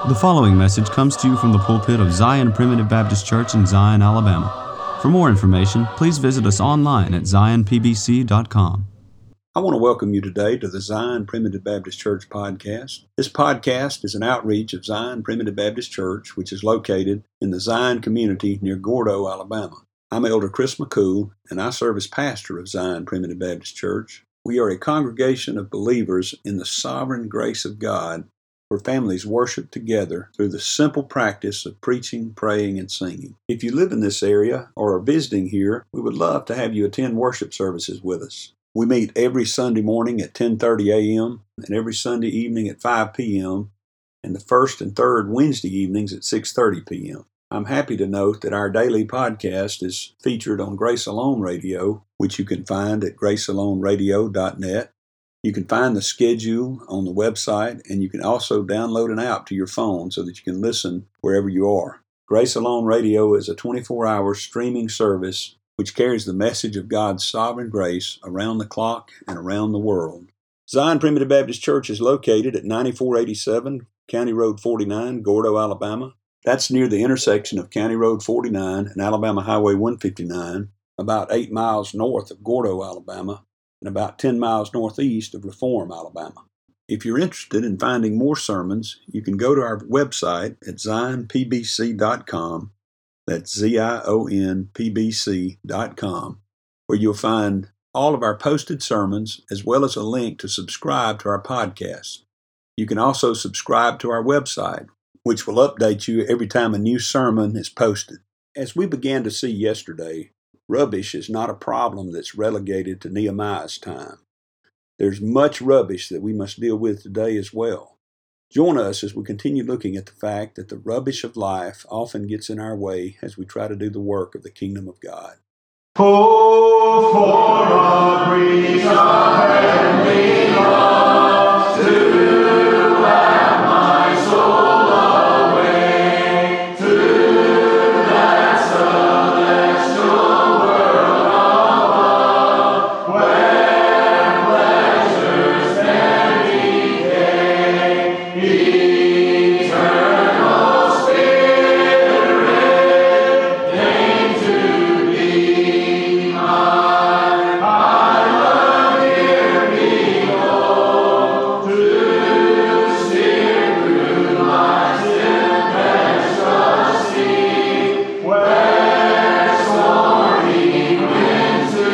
The following message comes to you from the pulpit of Zion Primitive Baptist Church in Zion, Alabama. For more information, please visit us online at zionpbc.com. I want to welcome you today to the Zion Primitive Baptist Church podcast. This podcast is an outreach of Zion Primitive Baptist Church, which is located in the Zion community near Gordo, Alabama. I'm Elder Chris McCool, and I serve as pastor of Zion Primitive Baptist Church. We are a congregation of believers in the sovereign grace of God, where families worship together through the simple practice of preaching, praying, and singing. If you live in this area or are visiting here, we would love to have you attend worship services with us. We meet every Sunday morning at 10:30 a.m. and every Sunday evening at 5 p.m. and the first and third Wednesday evenings at 6:30 p.m. I'm happy to note that our daily podcast is featured on Grace Alone Radio, which you can find at gracealoneradio.net. You can find the schedule on the website, and you can also download an app to your phone so that you can listen wherever you are. Grace Alone Radio is a 24-hour streaming service which carries the message of God's sovereign grace around the clock and around the world. Zion Primitive Baptist Church is located at 9487 County Road 49, Gordo, Alabama. That's near the intersection of County Road 49 and Alabama Highway 159, about 8 miles north of Gordo, Alabama, and about 10 miles northeast of Reform, Alabama. If you're interested in finding more sermons, you can go to our website at zionpbc.com. That's zionpbc.com, where you'll find all of our posted sermons as well as a link to subscribe to our podcast. You can also subscribe to our website, which will update you every time a new sermon is posted. As we began to see yesterday, rubbish is not a problem that's relegated to Nehemiah's time. There's much rubbish that we must deal with today as well. Join us as we continue looking at the fact that the rubbish of life often gets in our way as we try to do the work of the kingdom of God. Oh, for a breeze of heavenly love to have my soul away to that celestial world above, where pleasures never decay, eternal Spirit, deign to be mine. I love here below to steer through life's tempestuous sea, where stormy winds do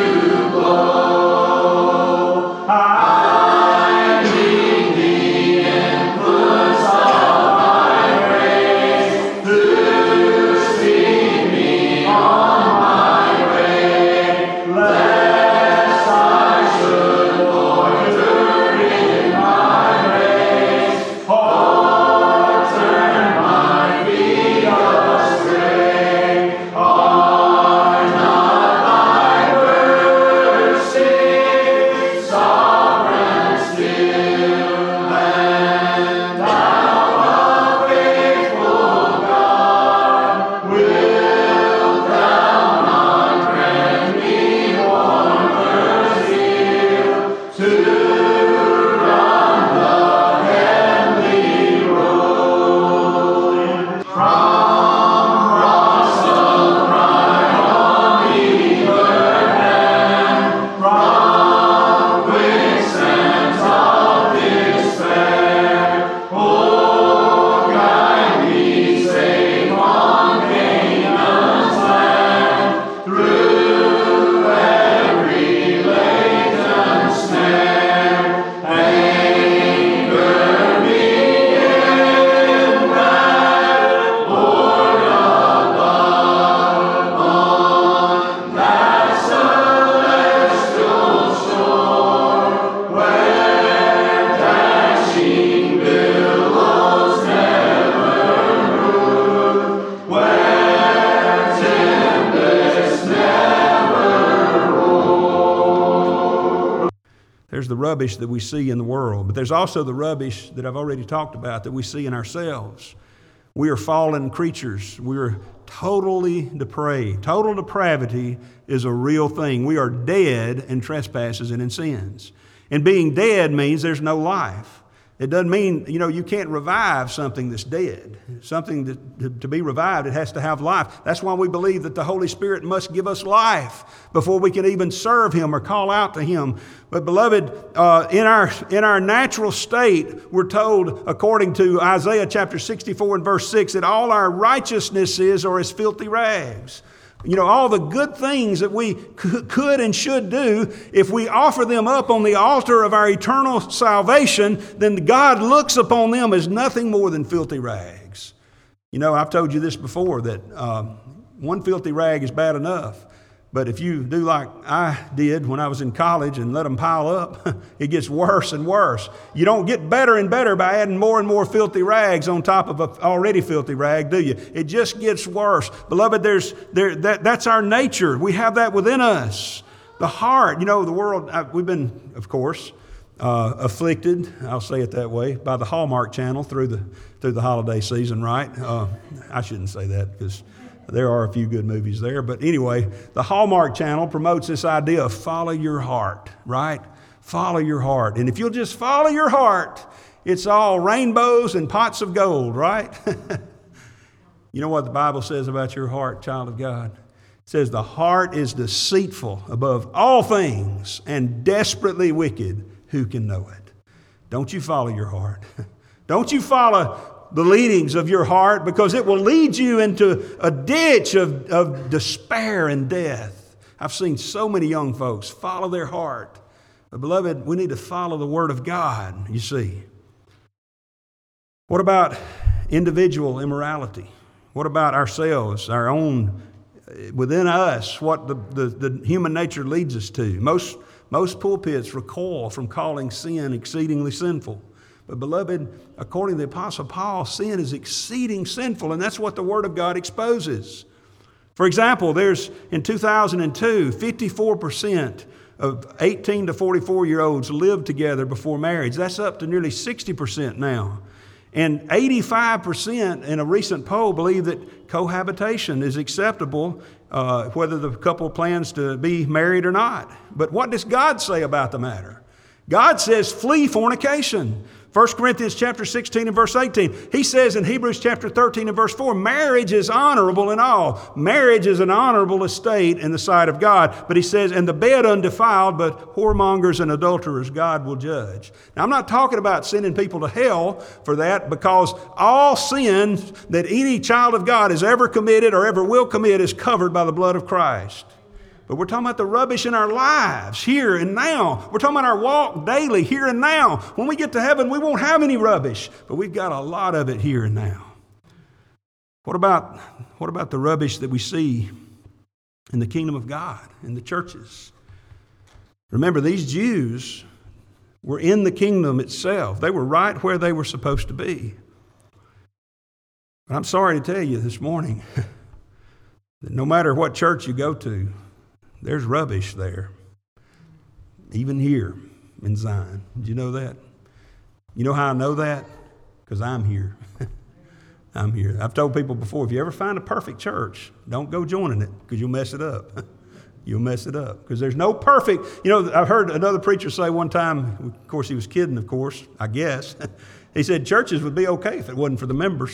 blow. I need the influence of my grace to speed me on my way, lest I should loiter in my race, or turn my feet astray. Are not thy words sovereign still, and thou, a faithful God, wilt thou not grant me one mercy to run the heavenly road from rocks of pride on either hand, from quicksands of despair. Oh, guide me safe on Canaan's land, through every latent snare. Anchor me in that port above, on that celestial shore, where dashing billows never move, where tempests never roar. There's the rubbish that we see in the world, but there's also the rubbish that I've already talked about that we see in ourselves. We are fallen creatures. We are totally depraved. Total depravity is a real thing. We are dead in trespasses and in sins. And being dead means there's no life. It doesn't mean, you can't revive something that's dead. Something to be revived, it has to have life. That's why we believe that the Holy Spirit must give us life before we can even serve Him or call out to Him. But beloved, in our natural state, we're told, according to Isaiah chapter 64 and verse 6, that all our righteousnesses are as filthy rags. All the good things that we could and should do, if we offer them up on the altar of our eternal salvation, then God looks upon them as nothing more than filthy rags. I've told you this before, that one filthy rag is bad enough. But if you do like I did when I was in college and let them pile up, it gets worse and worse. You don't get better and better by adding more and more filthy rags on top of an already filthy rag, do you? It just gets worse. Beloved, that's our nature. We have that within us. The heart, the world, we've been, of course, afflicted, I'll say it that way, by the Hallmark Channel through the holiday season, right? I shouldn't say that because there are a few good movies there. But anyway, the Hallmark Channel promotes this idea of follow your heart, right? Follow your heart. And if you'll just follow your heart, it's all rainbows and pots of gold, right? You know what the Bible says about your heart, child of God? It says the heart is deceitful above all things and desperately wicked. Who can know it? Don't you follow your heart. Don't you follow the leadings of your heart, because it will lead you into a ditch of despair and death. I've seen so many young folks follow their heart. But beloved, we need to follow the Word of God, you see. What about individual immorality? What about ourselves, our own, within us, what the human nature leads us to? Most pulpits recoil from calling sin exceedingly sinful. But beloved, according to the Apostle Paul, sin is exceeding sinful, and that's what the Word of God exposes. For example, in 2002, 54% of 18 to 44-year-olds lived together before marriage. That's up to nearly 60% now. And 85% in a recent poll believe that cohabitation is acceptable, whether the couple plans to be married or not. But what does God say about the matter? God says, flee fornication. 1 Corinthians chapter 16 and verse 18. He says in Hebrews chapter 13 and verse 4, marriage is honorable in all. Marriage is an honorable estate in the sight of God. But he says, and the bed undefiled, but whoremongers and adulterers God will judge. Now, I'm not talking about sending people to hell for that, because all sin that any child of God has ever committed or ever will commit is covered by the blood of Christ. But we're talking about the rubbish in our lives, here and now. We're talking about our walk daily, here and now. When we get to heaven, we won't have any rubbish, but we've got a lot of it here and now. What about the rubbish that we see in the kingdom of God, in the churches? Remember, these Jews were in the kingdom itself. They were right where they were supposed to be. But I'm sorry to tell you this morning that no matter what church you go to, there's rubbish there, even here in Zion. Did you know that? You know how I know that? Because I'm here. I'm here. I've told people before, if you ever find a perfect church, don't go joining it, because you'll mess it up. You'll mess it up, because there's no perfect. I've heard another preacher say one time, of course he was kidding, of course, I guess. He said churches would be okay if it wasn't for the members.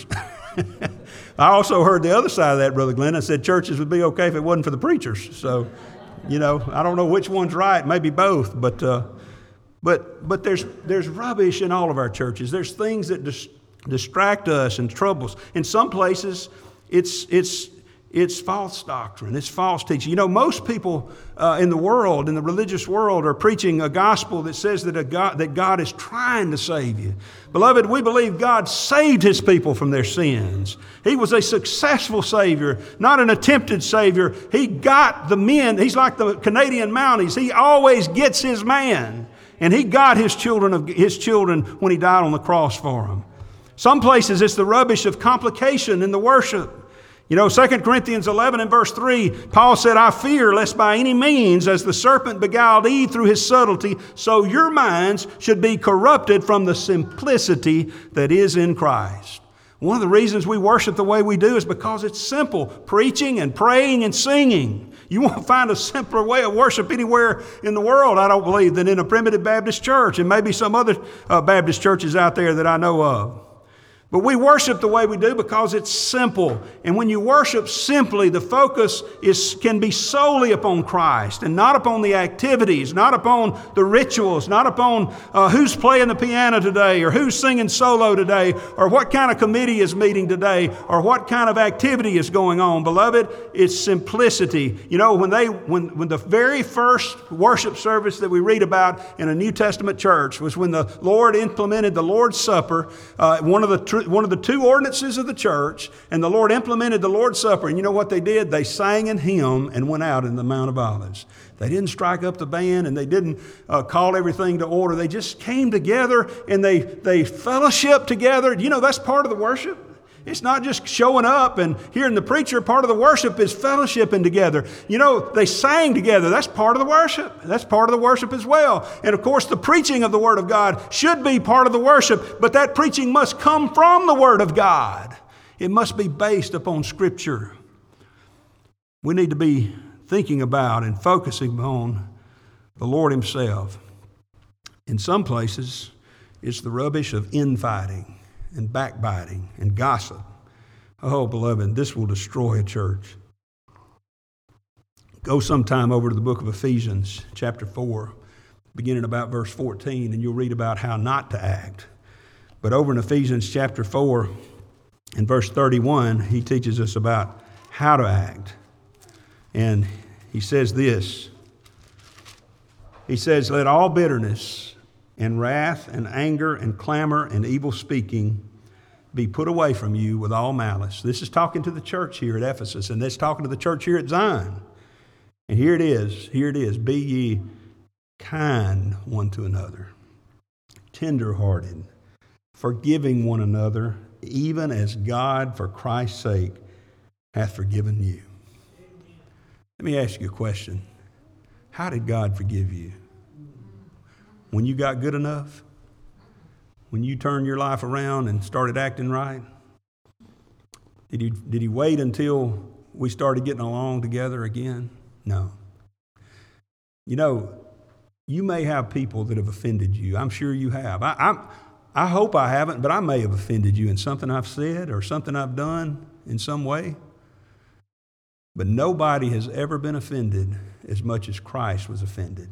I also heard the other side of that, Brother Glenn. I said churches would be okay if it wasn't for the preachers. So, I don't know which one's right, maybe both, but there's rubbish in all of our churches. There's things that distract us and troubles. In some places, it's false doctrine. It's false teaching. Most people in the world, in the religious world, are preaching a gospel that says that God is trying to save you. Beloved, we believe God saved His people from their sins. He was a successful Savior, not an attempted Savior. He got the men. He's like the Canadian Mounties. He always gets His man. And He got His children when He died on the cross for them. Some places it's the rubbish of complication in the worship. 2 Corinthians 11 and verse 3, Paul said, I fear lest by any means, as the serpent beguiled Eve through his subtlety, so your minds should be corrupted from the simplicity that is in Christ. One of the reasons we worship the way we do is because it's simple. Preaching and praying and singing. You won't find a simpler way of worship anywhere in the world, I don't believe, than in a Primitive Baptist church, and maybe some other Baptist churches out there that I know of. But we worship the way we do because it's simple. And when you worship simply, the focus can be solely upon Christ and not upon the activities, not upon the rituals, not upon who's playing the piano today or who's singing solo today or what kind of committee is meeting today or what kind of activity is going on. Beloved, it's simplicity. You know, when the very first worship service that we read about in a New Testament church was when the Lord implemented the Lord's Supper, one of the two ordinances of the church, and the Lord implemented the Lord's Supper. And you know what they did? They sang an hymn and went out in the Mount of Olives. They didn't strike up the band and they didn't call everything to order. They just came together and they fellowshiped together. You know, that's part of the worship. It's not just showing up and hearing the preacher. Part of the worship is fellowshipping together. You know, they sang together. That's part of the worship. That's part of the worship as well. And of course, the preaching of the Word of God should be part of the worship, but that preaching must come from the Word of God. It must be based upon Scripture. We need to be thinking about and focusing on the Lord Himself. In some places, it's the rubbish of infighting and backbiting and gossip. Oh, beloved, this will destroy a church. Go sometime over to the book of Ephesians, chapter 4, beginning about verse 14, and you'll read about how not to act. But over in Ephesians chapter 4 and verse 31, he teaches us about how to act. And he says this. He says, "Let all bitterness and wrath and anger and clamor and evil speaking be put away from you with all malice." This is talking to the church here at Ephesus, and this talking to the church here at Zion. And here it is. "Be ye kind one to another, tenderhearted, forgiving one another, even as God for Christ's sake hath forgiven you." Let me ask you a question. How did God forgive you? When you got good enough? When you turned your life around and started acting right? Did he wait until we started getting along together again? No. You know, you may have people that have offended you. I'm sure you have. I hope I haven't, but I may have offended you in something I've said or something I've done in some way. But nobody has ever been offended as much as Christ was offended.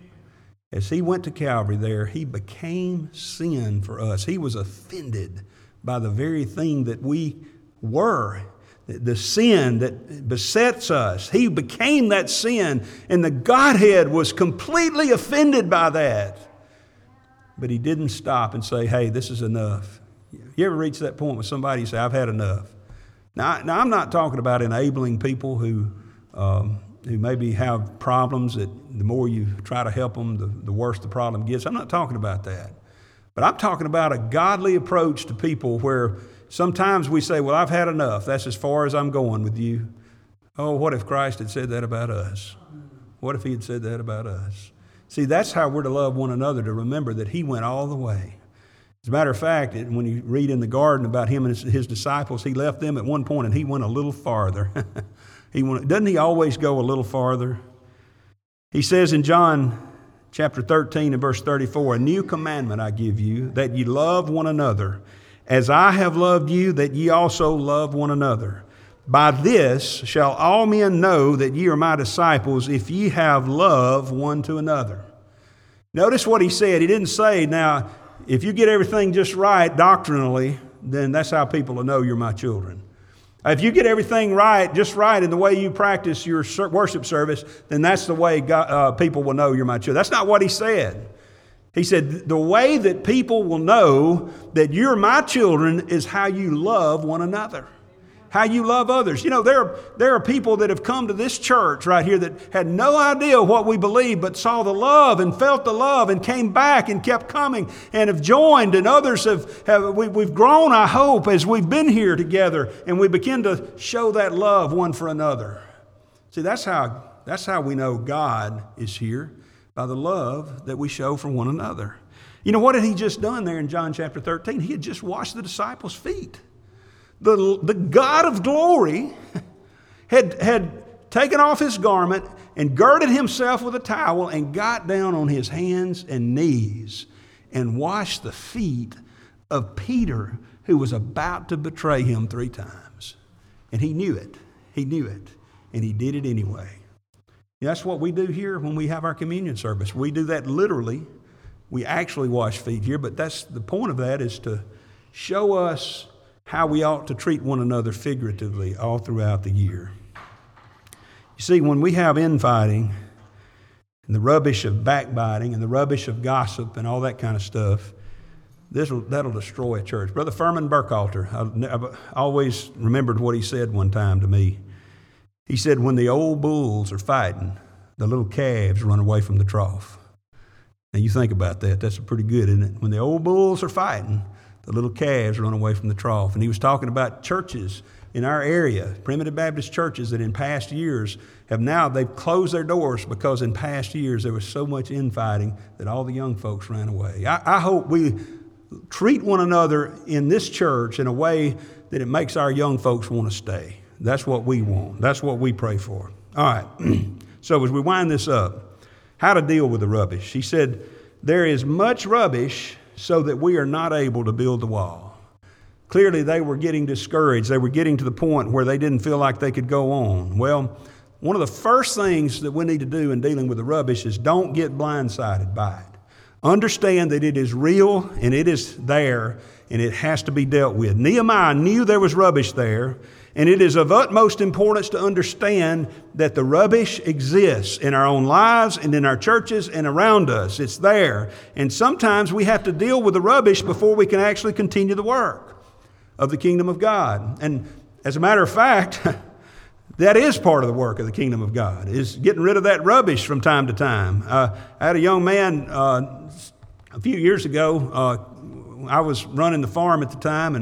As He went to Calvary there, He became sin for us. He was offended by the very thing that we were, the sin that besets us. He became that sin, and the Godhead was completely offended by that. But He didn't stop and say, "Hey, this is enough." You ever reach that point with somebody you say, "I've had enough"? Now, I'm not talking about enabling people who maybe have problems that the more you try to help them, the worse the problem gets. I'm not talking about that. But I'm talking about a godly approach to people where sometimes we say, "Well, I've had enough. That's as far as I'm going with you." Oh, what if Christ had said that about us? What if He had said that about us? See, that's how we're to love one another, to remember that He went all the way. As a matter of fact, when you read in the garden about Him and His disciples, He left them at one point and He went a little farther. Doesn't He always go a little farther? He says in John chapter 13 and verse 34, "A new commandment I give you, that ye love one another. As I have loved you, that ye also love one another. By this shall all men know that ye are my disciples, if ye have love one to another." Notice what He said. He didn't say, now, if you get everything just right doctrinally, then that's how people will know you're my children. If you get everything right, just right in the way you practice your worship service, then that's the way people will know you're my children. That's not what He said. He said, the way that people will know that you're my children is how you love one another. How you love others. You know, there are people that have come to this church right here that had no idea what we believe, but saw the love and felt the love and came back and kept coming and have joined, and others we've grown, I hope, as we've been here together and we begin to show that love one for another. See, that's how we know God is here, by the love that we show for one another. You know, what had He just done there in John chapter 13? He had just washed the disciples' feet. The God of glory had taken off his garment and girded himself with a towel and got down on his hands and knees and washed the feet of Peter, who was about to betray him 3 times. And he knew it. He knew it. And he did it anyway. That's what we do here when we have our communion service. We do that literally. We actually wash feet here, but that's the point of that, is to show us how we ought to treat one another figuratively all throughout the year. You see, when we have infighting and the rubbish of backbiting and the rubbish of gossip and all that kind of stuff, that'll destroy a church. Brother Furman Burkhalter, I've always remembered what he said one time to me. He said, when the old bulls are fighting, the little calves run away from the trough. Now you think about that. That's pretty good, isn't it? When the old bulls are fighting, the little calves run away from the trough. And he was talking about churches in our area, Primitive Baptist churches that in past years they've closed their doors because in past years there was so much infighting that all the young folks ran away. I hope we treat one another in this church in a way that it makes our young folks want to stay. That's what we want. That's what we pray for. All right. So as we wind this up, how to deal with the rubbish. He said, there is much rubbish so that we are not able to build the wall. Clearly they were getting discouraged. They were getting to the point where they didn't feel like they could go on. Well, one of the first things that we need to do in dealing with the rubbish is don't get blindsided by it. Understand that it is real and it is there and it has to be dealt with. Nehemiah knew there was rubbish there, and it is of utmost importance to understand that the rubbish exists in our own lives and in our churches and around us. It's there. And sometimes we have to deal with the rubbish before we can actually continue the work of the kingdom of God. And as a matter of fact, that is part of the work of the kingdom of God, is getting rid of that rubbish from time to time. I had a young man a few years ago. I was running the farm at the time,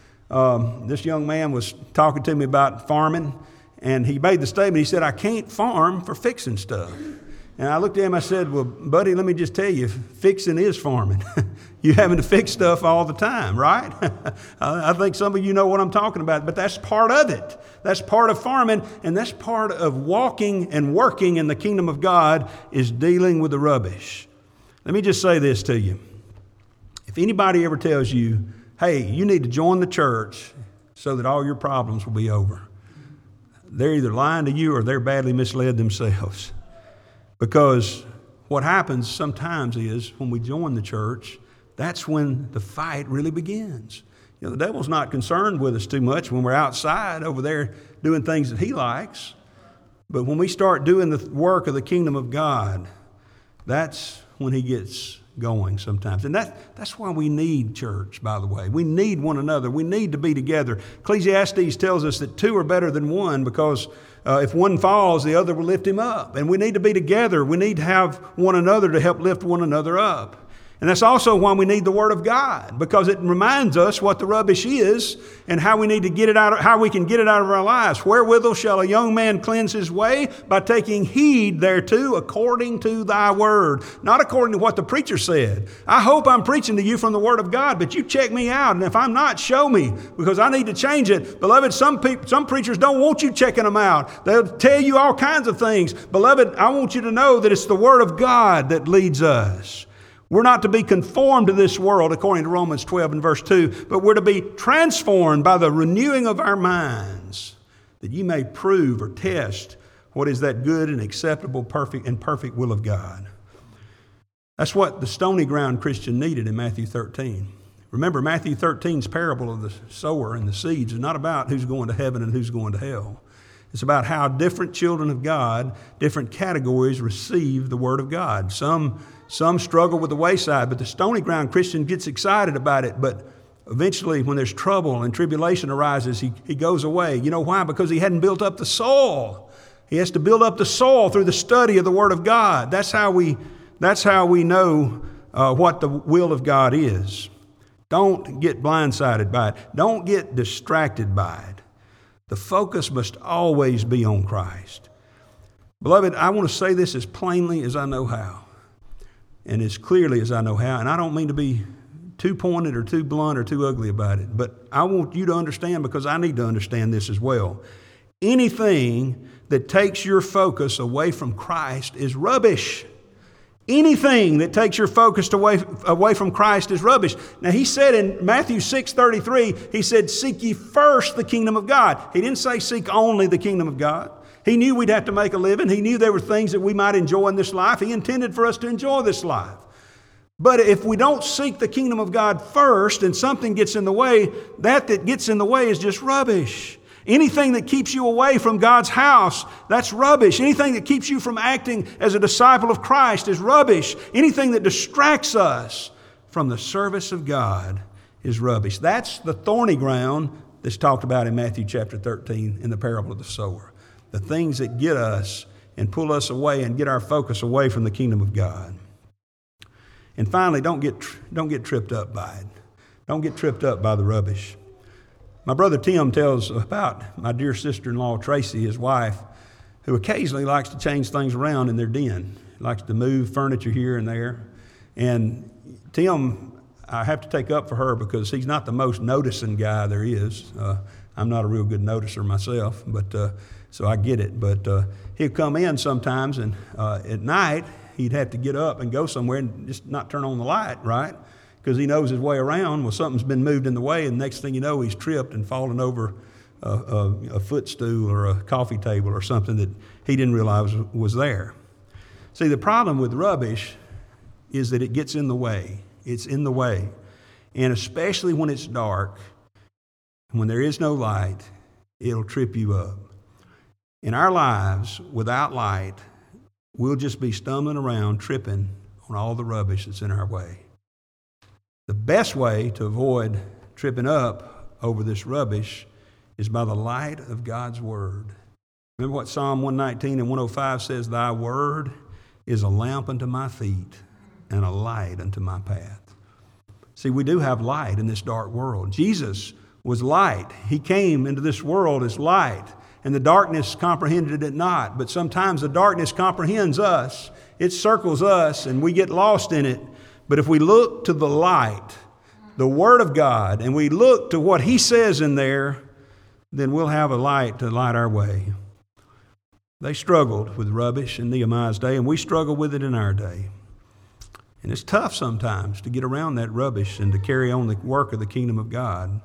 and this young man was talking to me about farming, and he made the statement. He said, I can't farm for fixing stuff. And I looked at him, I said, well, buddy, let me just tell you, fixing is farming. You're having to fix stuff all the time, right? I think some of you know what I'm talking about, but that's part of it. That's part of farming, and that's part of walking and working in the kingdom of God, is dealing with the rubbish. Let me just say this to you. If anybody ever tells you, hey, you need to join the church so that all your problems will be over, they're either lying to you or they're badly misled themselves. Because what happens sometimes is when we join the church, that's when the fight really begins. You know, the devil's not concerned with us too much when we're outside over there doing things that he likes. But when we start doing the work of the kingdom of God, that's when he gets going sometimes. And that's why we need church, by the way. We need one another. We need to be together. Ecclesiastes tells us that 2 are better than 1 because if one falls, the other will lift him up. And we need to be together. We need to have one another to help lift one another up. And that's also why we need the Word of God, because it reminds us what the rubbish is and how we need to get it out, how we can get it out of our lives. Wherewithal shall a young man cleanse his way? By taking heed thereto according to thy word, not according to what the preacher said. I hope I'm preaching to you from the Word of God, but you check me out, and if I'm not, show me, because I need to change it. Beloved, some preachers don't want you checking them out. They'll tell you all kinds of things. Beloved, I want you to know that it's the Word of God that leads us. We're not to be conformed to this world, according to Romans 12 and verse 2, but we're to be transformed by the renewing of our minds, that ye may prove or test what is that good and acceptable, perfect will of God. That's what the stony ground Christian needed in Matthew 13. Remember, Matthew 13's parable of the sower and the seeds is not about who's going to heaven and who's going to hell. It's about how different children of God, different categories, receive the Word of God. Some struggle with the wayside, but the stony ground Christian gets excited about it, but eventually when there's trouble and tribulation arises, he goes away. You know why? Because he hadn't built up the soil. He has to build up the soil through the study of the Word of God. That's how we know what the will of God is. Don't get blindsided by it. Don't get distracted by it. The focus must always be on Christ. Beloved, I want to say this as plainly as I know how, and as clearly as I know how, and I don't mean to be too pointed or too blunt or too ugly about it, but I want you to understand, because I need to understand this as well. Anything that takes your focus away from Christ is rubbish. Anything that takes your focus away from Christ is rubbish. Now, he said in Matthew 6:33, he said, seek ye first the kingdom of God. He didn't say seek only the kingdom of God. He knew we'd have to make a living. He knew there were things that we might enjoy in this life. He intended for us to enjoy this life. But if we don't seek the kingdom of God first and something gets in the way, that gets in the way is just rubbish. Anything that keeps you away from God's house, that's rubbish. Anything that keeps you from acting as a disciple of Christ is rubbish. Anything that distracts us from the service of God is rubbish. That's the thorny ground that's talked about in Matthew chapter 13 in the parable of the sower. The things that get us and pull us away and get our focus away from the kingdom of God. And finally, don't get tripped up by it. Don't get tripped up by the rubbish. My brother Tim tells about my dear sister-in-law, Tracy, his wife, who occasionally likes to change things around in their den. Likes to move furniture here and there. And Tim, I have to take up for her because he's not the most noticing guy there is. I'm not a real good noticer myself, but so I get it. But he'd come in sometimes, and at night, he'd have to get up and go somewhere and just not turn on the light, right? Because he knows his way around. Well, something's been moved in the way, and next thing you know, he's tripped and fallen over a footstool or a coffee table or something that he didn't realize was there. See, the problem with rubbish is that it gets in the way. It's in the way. And especially when it's dark, when there is no light, it'll trip you up. In our lives, without light, we'll just be stumbling around, tripping on all the rubbish that's in our way. The best way to avoid tripping up over this rubbish is by the light of God's Word. Remember what Psalm 119 and 105 says, thy word is a lamp unto my feet and a light unto my path. See, we do have light in this dark world. Jesus was light. He came into this world as light, and the darkness comprehended it not. But sometimes the darkness comprehends us. It circles us, and we get lost in it. But if we look to the light, the Word of God, and we look to what He says in there, then we'll have a light to light our way. They struggled with rubbish in Nehemiah's day, and we struggle with it in our day. And it's tough sometimes to get around that rubbish and to carry on the work of the kingdom of God.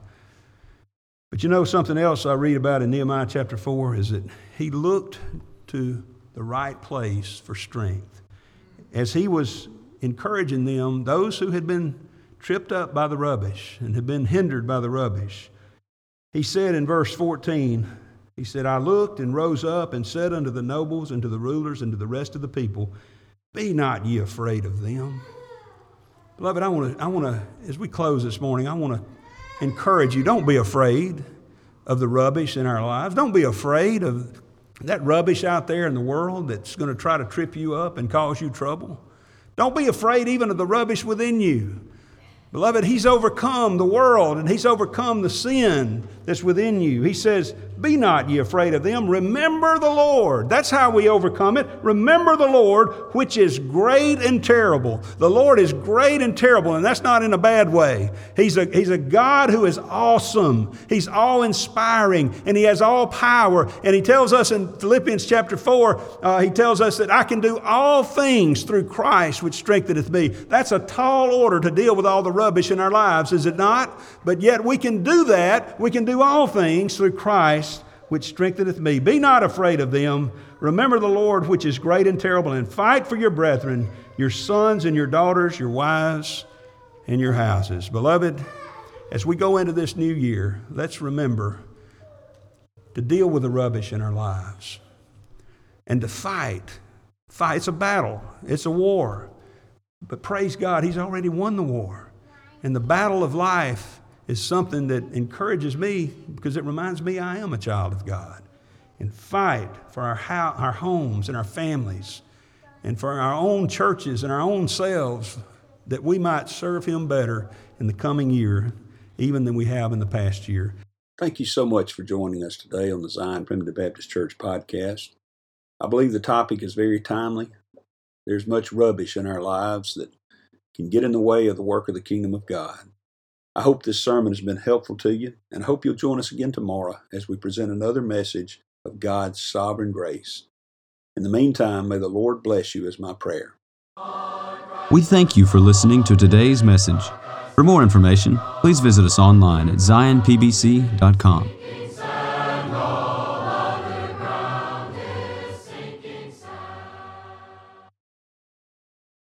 But you know, something else I read about in Nehemiah chapter 4 is that he looked to the right place for strength. As he was encouraging them, those who had been tripped up by the rubbish and had been hindered by the rubbish, he said in verse 14, he said, I looked and rose up and said unto the nobles and to the rulers and to the rest of the people, be not ye afraid of them. Beloved, I want to, as we close this morning, I want to encourage you, don't be afraid of the rubbish in our lives. Don't be afraid of that rubbish out there in the world that's going to try to trip you up and cause you trouble. Don't be afraid even of the rubbish within you. Beloved, He's overcome the world and He's overcome the sin that's within you. He says, be not ye afraid of them. Remember the Lord. That's how we overcome it. Remember the Lord, which is great and terrible. The Lord is great and terrible, and that's not in a bad way. He's a God who is awesome. He's awe-inspiring, and He has all power. And He tells us in Philippians chapter 4, He tells us that I can do all things through Christ, which strengtheneth me. That's a tall order to deal with all the rubbish in our lives, is it not? But yet we can do that. We can do all things through Christ, which strengtheneth me. Be not afraid of them. Remember the Lord, which is great and terrible, and fight for your brethren, your sons and your daughters, your wives and your houses. Beloved, as we go into this new year, let's remember to deal with the rubbish in our lives and to fight. Fight. It's a battle. It's a war. But praise God, He's already won the war. And the battle of life is something that encourages me because it reminds me I am a child of God. And fight for our homes and our families and for our own churches and our own selves that we might serve Him better in the coming year even than we have in the past year. Thank you so much for joining us today on the Zion Primitive Baptist Church podcast. I believe the topic is very timely. There's much rubbish in our lives that can get in the way of the work of the kingdom of God. I hope this sermon has been helpful to you, and I hope you'll join us again tomorrow as we present another message of God's sovereign grace. In the meantime, may the Lord bless you is my prayer. We thank you for listening to today's message. For more information, please visit us online at zionpbc.com.